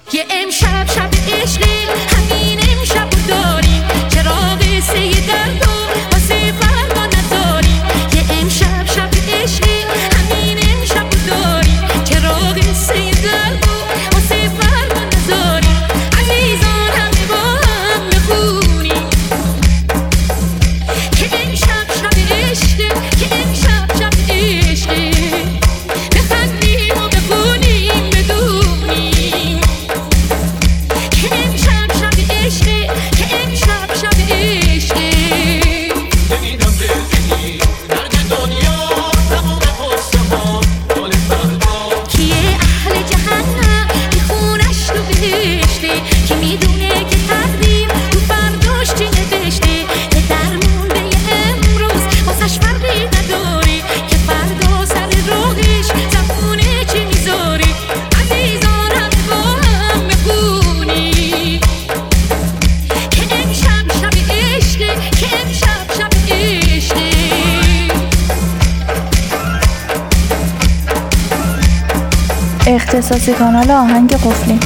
یه امشب شب عشقی، همین امشب رو داریم، چرا قصه درد و واسه فردا نذاریم. یه امشب شب عشقی، همین امشب رو داریم، چرا قصه درد و واسه فردا نذاریم. عزیزان همه با هم بخونیم که امشب شب عشقی، که امشب شب عشقی، بخندیم و بخونیم بدونیم که امشب شب عشقی، که امشب شب عشقی. نمیدم بزنی درد دنیا تمام قصه ها مال فردا. کیه اهل جهنم که خونش تو بهشته، که میدونه که تقدیر تو فرداش چی نوشته. که درمون به امروز واسش فرقی نداره، که فردا سر راهش زمونه چی میذاره. عزیزان همه با هم بخونی که امشب شب عشقه، که امشب شب عشقه. اختصاصی کانال آهنگ قفلی.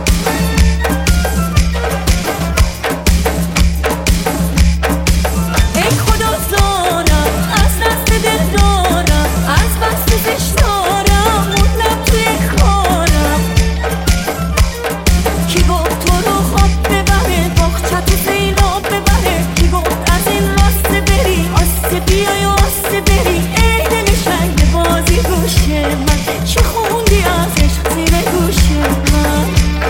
ای خدا زارم از دست دل دارم، از بس دوستش دارم موندم توی کارم. کی گفت تو رو خواب ببره، باغچه تو سیلاب ببره. کی گفت از این راسته بری، آسته بیای و آسته بری. ای دل شنگ بازی گوش من، چه خوندی از عشق زیر گوش من.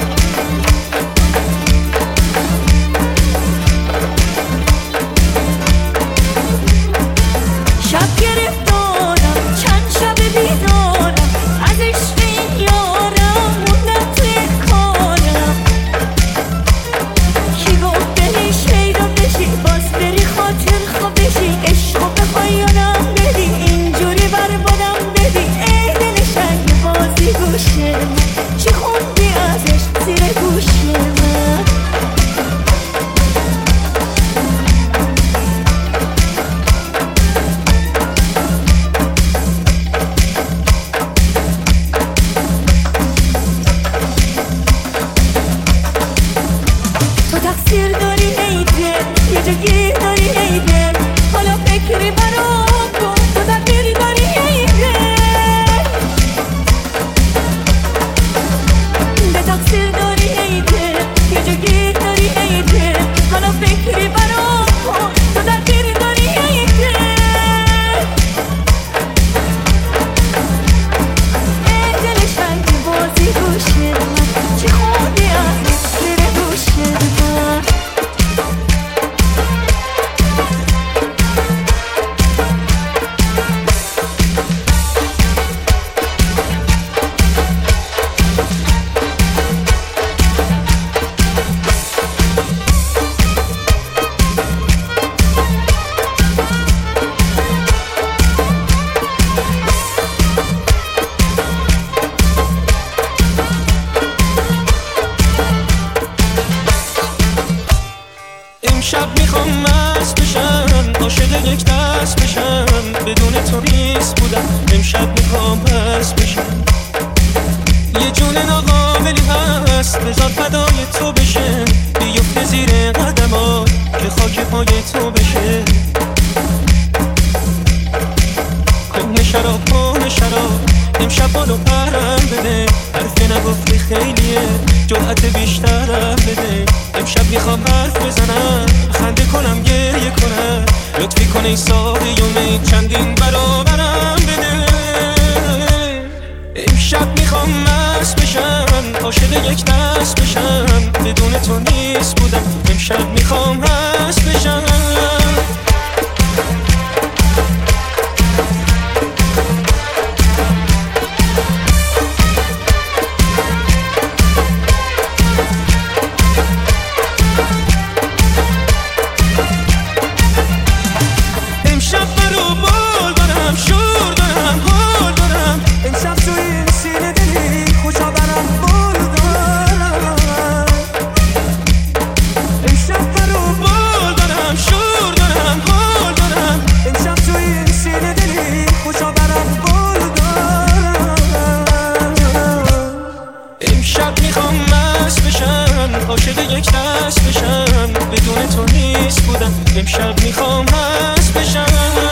شب گرفتارم چند شب بیدارم، از عشق این یارم موندم توی کارم. کی گفت بری شیدا بشی، باز بری خاطر خواب بشی. عشقو بخوای یادم بدی، اینجوری بربادم بدی. ای دل شنگ بازی گوش من، چی خوندی از عشق زیر گوش من. تو تقصیر داری ای دل، یه جا گیر داری ای دل. حالا فکری برام کن، تو تقصیر داری ای دل. به تقصیر داری ای دل، یه جا گیر داری ای دل. حالا فکری برام کن، تو تقصیر داری ای دل. ای دل شنگ بازی گوش من، چی خوندی از زیر گوش من. امشب میخوام مست بشم، عاشق یک دست بشم، بدون تو نیست بودم. امشب میخوام مست بشم، یه جون ناقابلی هست بذار فدای تو بشه. بیفته زیر قدمات که خاک پای تو بشه. کهنه شراب کهنه شراب، امشب بالو پرم بده. حرف نگفتی خیلیه، جرأت بیشترم بده. امشب میخوام حرف بزنم، خنده کنم گریه کنم. لطفی کن ای ساقی امید چندین برابرم بده. امشب میخوام مست بشم، عاشق یک دست بشم، بدون تو نیست بودم. امشب میخوام مست بشم. امشب برو بال دارم، شور دارم، حال دارم. امشب توی این سینه دلی خوشا برم بال دارم. امشب برو بال دارم، شور دارم، حال دارم. امشب توی این سینه دلی خوشا برم بال دارم. امشب میخوام عاشق یک دست بشم بدون تو نیست بودم امشب میخوام هست بشم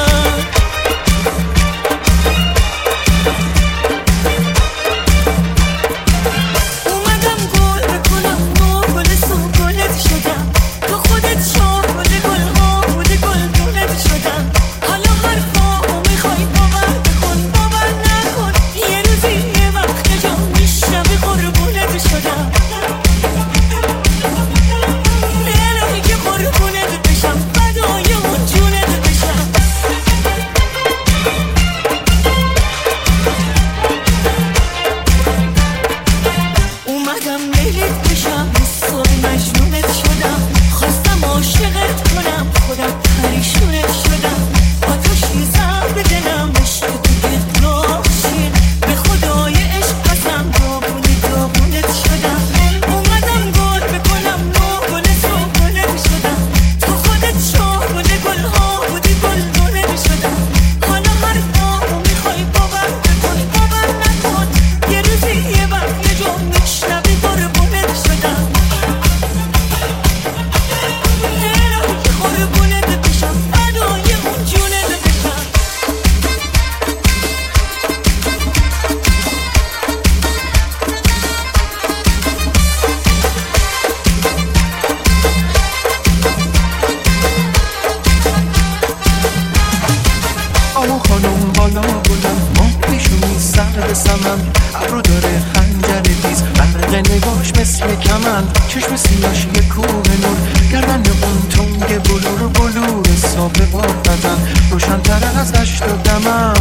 ابرو داره خنجر تیز برق نگاش مثل کمند چشم سیاش یه کوه نور گردن اون تنگ بلور صاف باد بدن روشن‌تر از اشک و دمن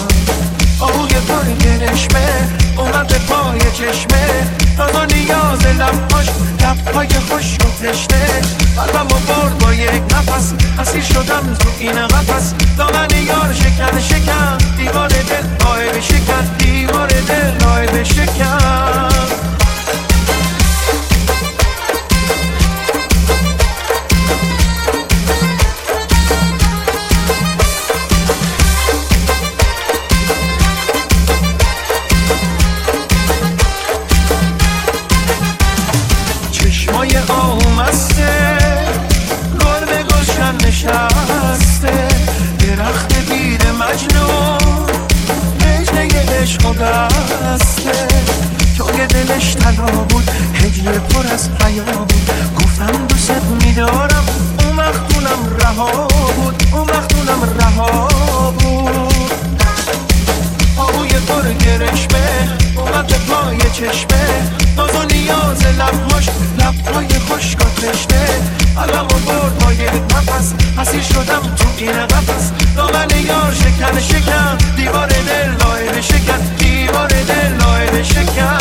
آهوی پر نشمه اومد به پای چشمه ناز و نیاز لبهای خوش و تشنه قلبمو برد با یک نفس اسیر شدم تو این قفس دامن یار شکن دیوار دل راه بشکن دیوار دل راه بشکن چشمای آمسته گربه گلشن نشسته درخت بید مجنون هجله عشق و بسته توی دلش طلا بود هجله پر از حیا بود گفتم دوست میدارم اون وقتونم رها بود آهوی پر گرشمه اومد به پای چشمه ناز و نیاز لبهای خشک و تشنه قلبمو برد با یک نفس اسیر شدم تو این قفس دامن یار شکن دیوار دل لای بشکن دیوار دل لای بشکن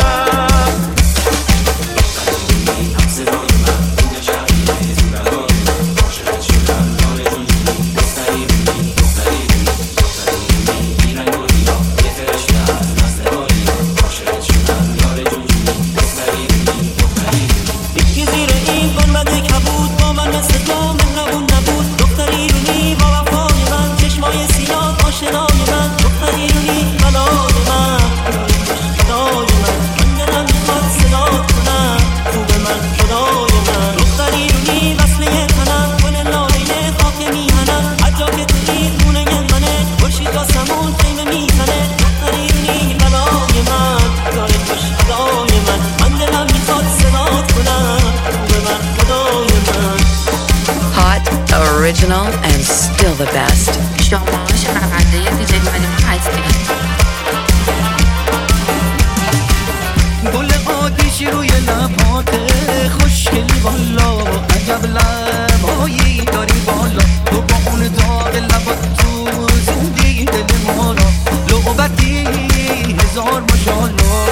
Original and still the best. شما شنونده دیجی ملیمون هستید. گل آتیشی روی لبات خوشگلی بالا عجب لبایی داری بالا تو با اون داغ لبات تو زندگی دل ما را لعبتی هزار ماشاءالله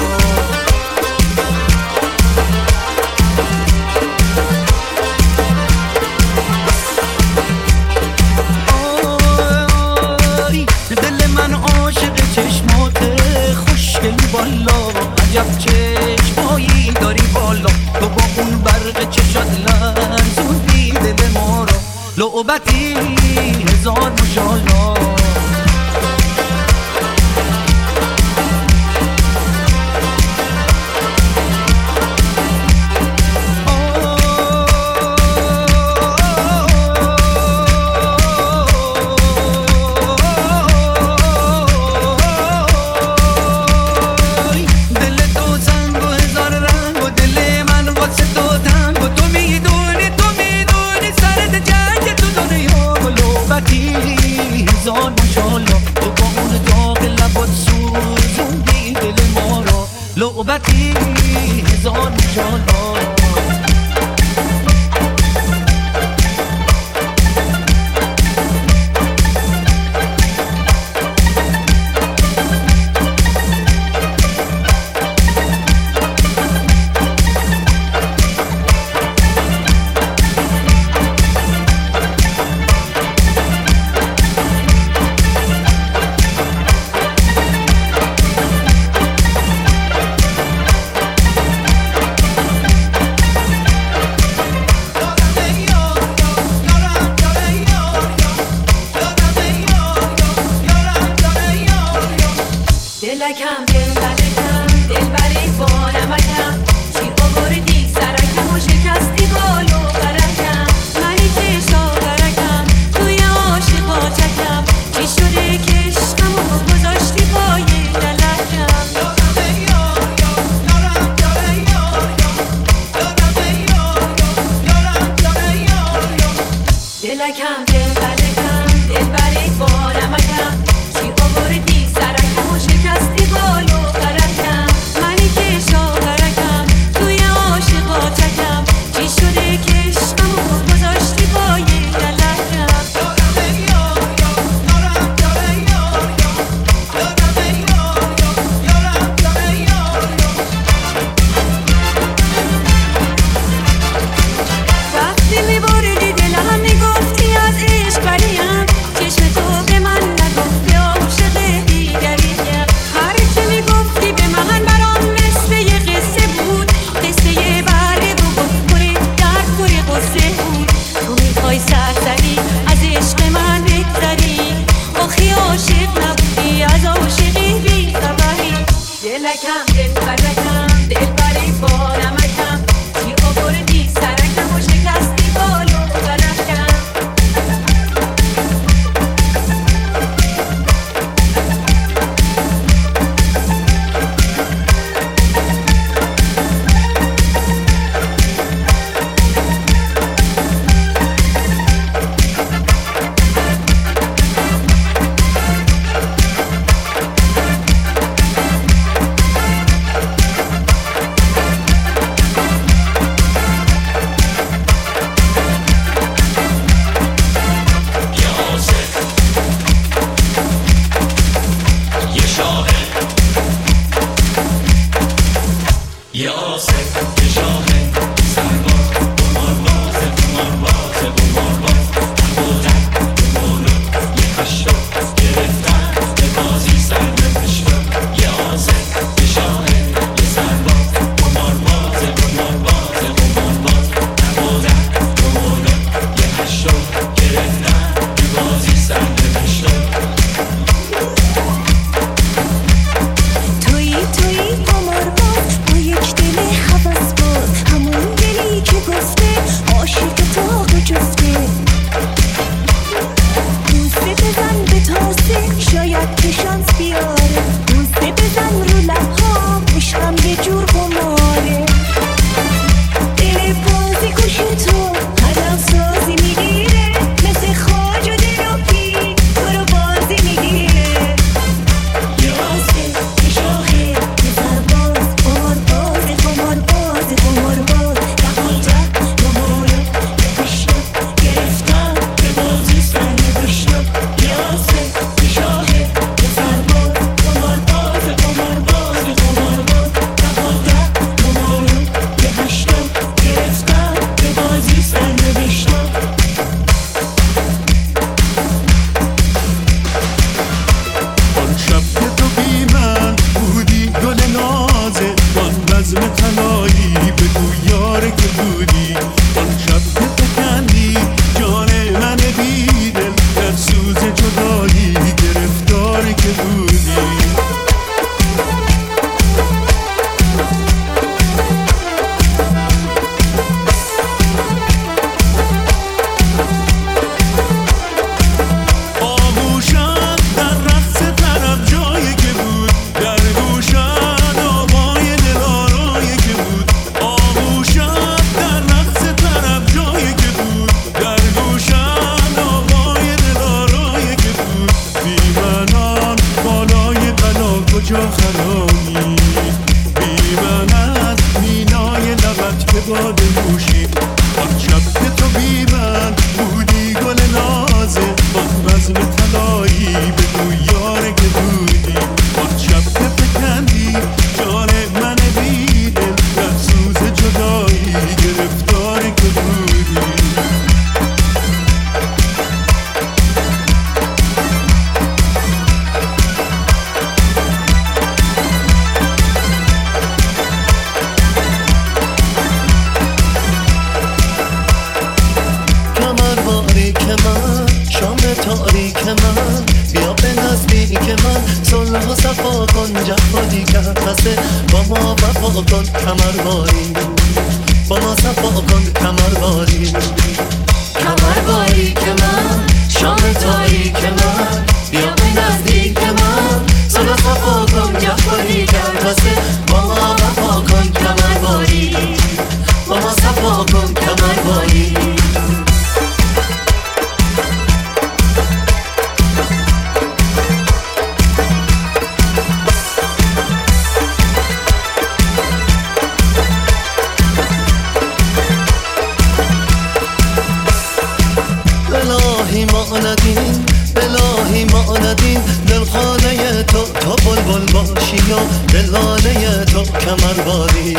عجب چشمایی داری بالا تو با اون برق چشات لرزوندی دل ما را لعبتی هزار ماشاءالله جانا دلکم دلبرکم دلبری بانمکم چی آوردی سرکم و شکستی بالو برکم منی که شاورکم توی عاشقا چکم چی شده که عشقم و گذاشتی پای دلکم دلکم دلبرکم دلبری بانمکم چی آوردی سرکم و شکستی بالو برکم منی که شاورکم توی عاشقا چکم چی شده که عشقم و گذاشتی پای دلکم وقتی میبردی دلم میگفتی از عشق بریم چشم تو به من نگفت عاشق دیگریم هر چی میگفتی به من برام مثل یه قصه بود قصه بره بود پر درد پر قصه بود تو میخوای سرزنی از عشق من بگذری آخی عاشق نبودی از عاشقی بیخبری دلکم دلبرکم دلبری بانمکم چی آوردی سرکم و شکستی بالو برکم جایی که بود باد موشی شب تو بی من بودی گل نازه با رزم طلایی بگو یاره که بودی شب فکندی جان من بی دل در سوز جدایی گرفتار که بودی تاریک من بیا به نزدیک من صلح و صفا کن جهادی کرد بسه با ما وفا کن کمرواری با ما صفا کن کمرواری کمرواری که من شام تاریک من بیا به نزدیک من صلح و صفا کن جهادی کرد بسه با ما وفا کن کمرواری با ما صفا کن کمرواری الهی ما ندیم دلخانه تو بلبل باشی و دلانه تو کمرواری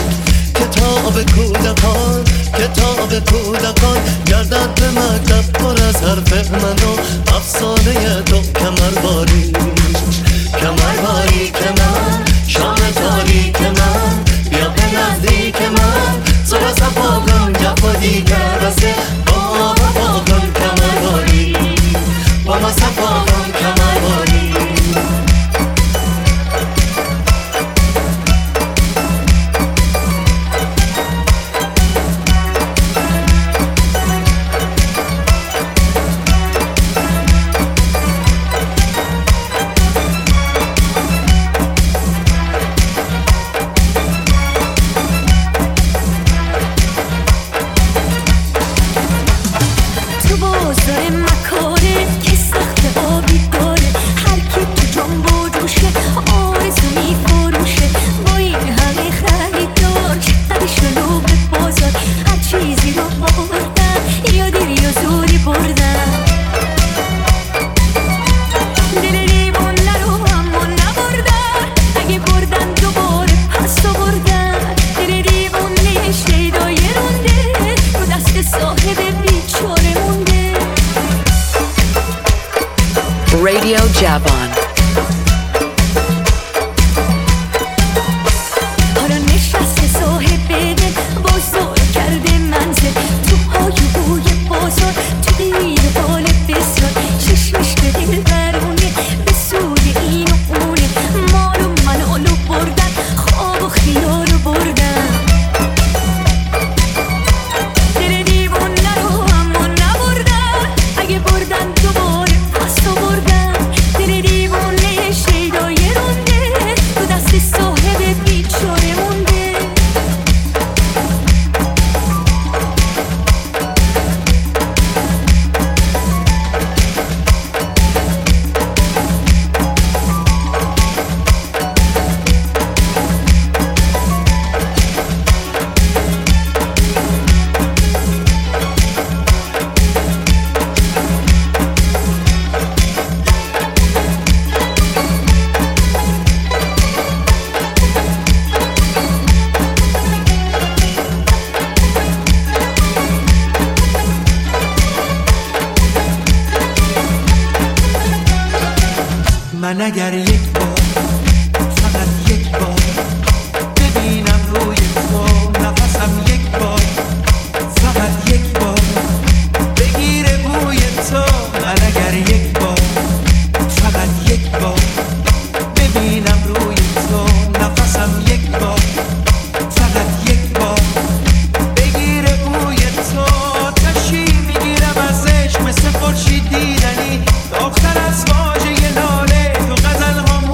کتاب کودکان گردد به مکتب پر از حرف من و افسانه تو کمرواری کمرواری که من شام تاریک من بیا به نزدیک من صلح صفا کن جهادی کرد بسه با وفا کن کمرواری با ما صفا کن کمرواری Radio Javon. حالا نشسته صاحب دل بازار کرده منزل تو های بوی بازار تو غیر حال بسیار چشمش به دل برونه به سوی این و اونه مال و منالو بردن خواب و خیالو بردن دل دیوونه رو اما نبردن اگه بردن دوباره پس تو بردن دل دیوونه شیدای رونده تو دست صاحب بیچاره مونده من اگر یک بار فقط یک بار ببینم روی تو نفسم یک بار فقط یک بار بگیره بوی تو من اگر یک بار فقط یک بار ببینم روی تو نفسم یک بار فقط یک بار بگیره بوی تو تشی میگیرم ازش مثل خورشید دیدنی داختر از واژه ناله تو غزل هم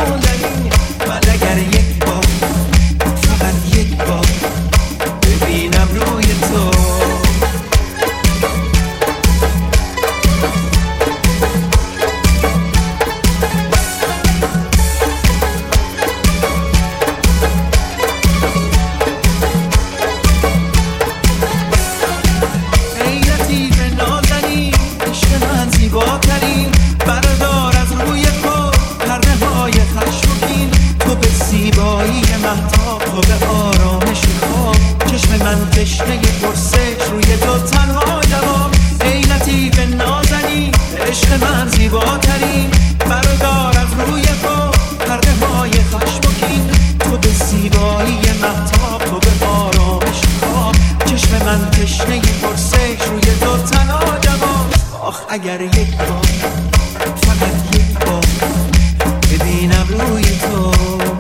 اگر یک بار فقط یک بار ببینم روی تو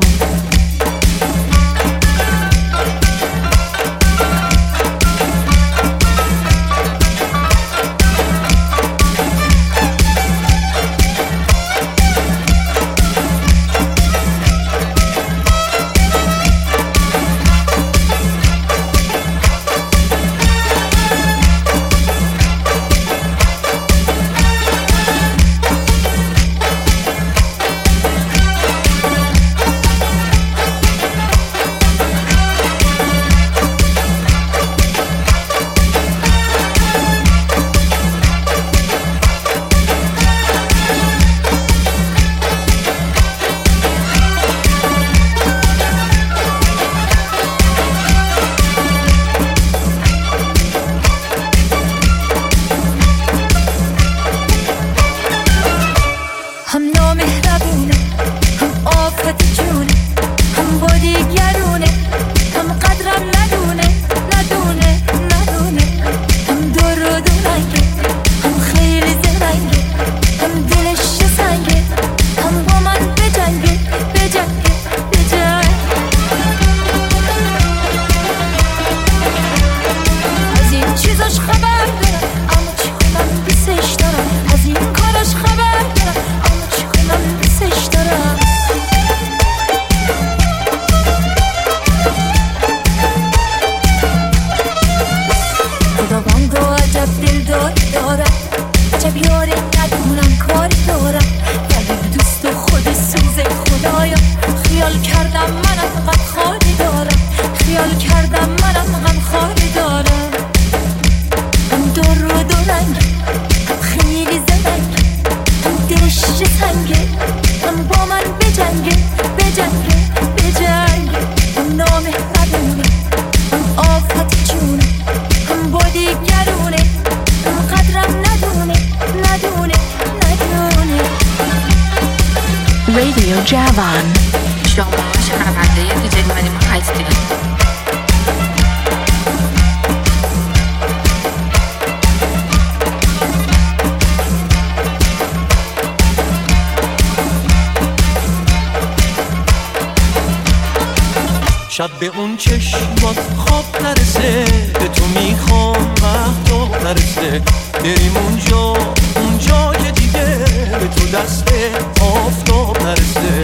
Radio Javan. شما شنونده دیجی مدی ما هستید. شب به اون چشمات خواب نرسه به تو میخوام وقت نرسه بریم اونجا که دیگه به تو دست آفتاب نرسه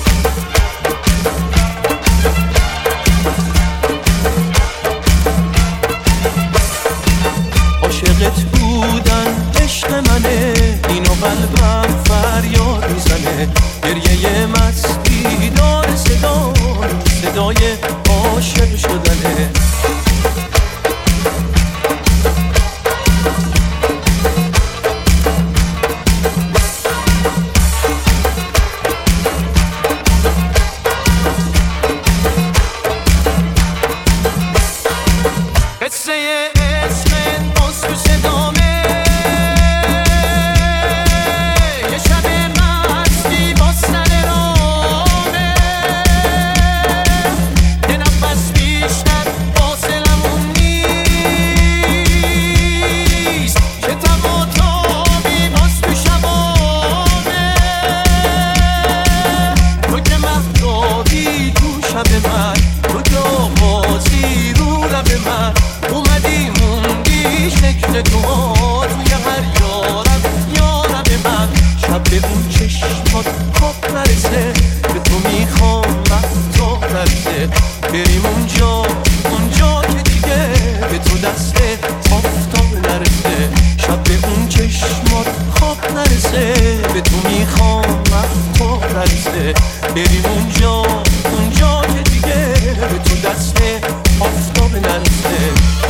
عاشقت بودن عشق منه اینو قلبم فریاد میزنه گریه مستی داره صدای عاشق شدنه قصه اسم مصر صدامه یه شب مستی با سر رامه یه نفس بیشتر فاصلمون نیست که تب و تابی باز تو شبامه تو که مهتابی تو شب من تو که آغازی رو لب من اومدی موندی شکل تو توی هر یارم من شب به اون چشمات خواب نرسه به تو میخوام وقتا نرسه بریم اونجا که دیگه به تو دست آفتاب نرسه شب به اون چشمات خواب نرسه به تو میخوام وقتا نرسه بریم اونجا که دیگه به تو دست آفتاب نرسه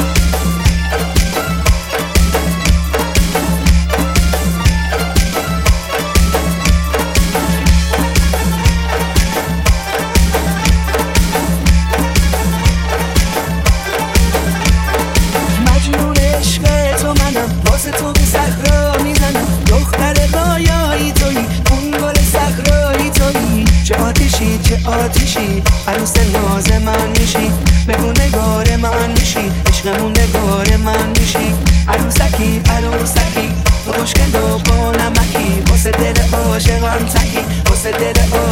مجنون عشق تو منم واسه تو به صحرا میزنم دختر رویایی تویی اون گل صحرایی تویی چه آتیشی عروس ناز من میشی بگو نگار من میشی عشقمون نگار من میشی عروسکی تو خوشگل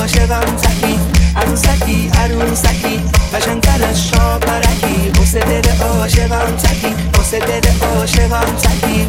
عاشقم زکی عروسکی عروسکی قشنگتر از شاپرکی واسه دل عاشقم زکی واسه دل عاشقم زکی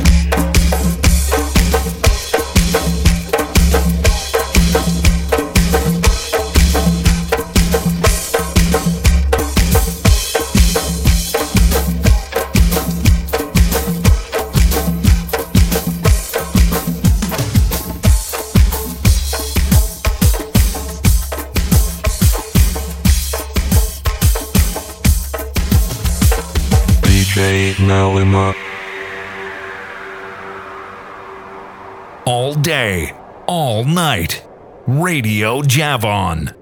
All day, all night. Radio Javon.